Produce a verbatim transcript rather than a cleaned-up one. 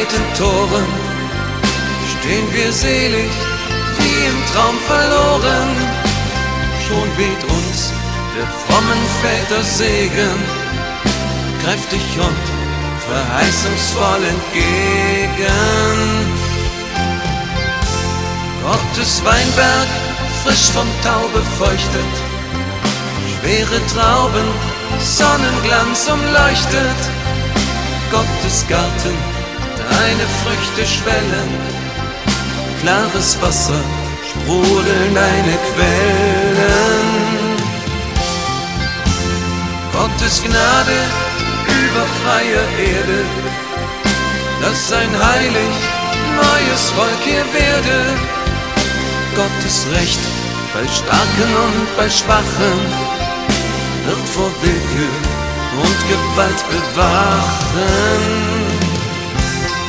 weiten Toren stehen wir selig, wie im Traum verloren. Schon weht uns der frommen Väter Segen, kräftig und verheißungsvoll entgegen. Gottes Weinberg, frisch vom Tau befeuchtet, schwere Trauben, Sonnenglanz umleuchtet. Gottes Garten, deine Früchte schwellen, klares Wasser sprudeln deine Quellen. Gottes Gnade über freier Erde, dass ein heilig neues Volk hier werde. Gottes Recht bei Starken und bei Schwachen wird vor Willkür und Gewalt bewachen.